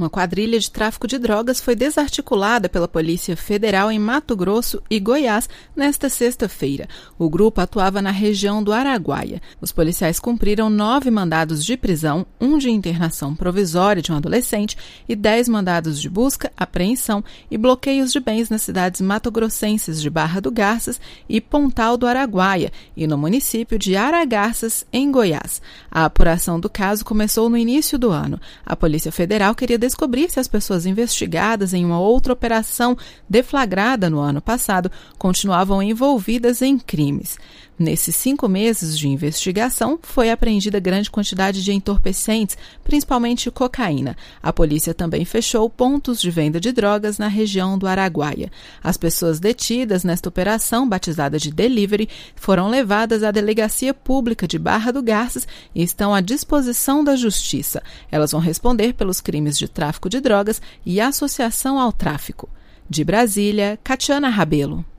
Uma quadrilha de tráfico de drogas foi desarticulada pela Polícia Federal em Mato Grosso e Goiás nesta sexta-feira. O grupo atuava na região do Araguaia. Os policiais cumpriram 9 mandados de prisão, 1 de internação provisória de um adolescente e 10 mandados de busca, apreensão e bloqueios de bens nas cidades matogrossenses de Barra do Garças e Pontal do Araguaia e no município de Aragarças, em Goiás. A apuração do caso começou no início do ano. A Polícia Federal queria descobrir se as pessoas investigadas em uma outra operação deflagrada no ano passado continuavam envolvidas em crimes. Nesses 5 meses de investigação, foi apreendida grande quantidade de entorpecentes, principalmente cocaína. A polícia também fechou pontos de venda de drogas na região do Araguaia. As pessoas detidas nesta operação, batizada de Delivery, foram levadas à Delegacia Pública de Barra do Garças e estão à disposição da Justiça. Elas vão responder pelos crimes de tráfico de drogas e associação ao tráfico. De Brasília, Catiana Rabelo.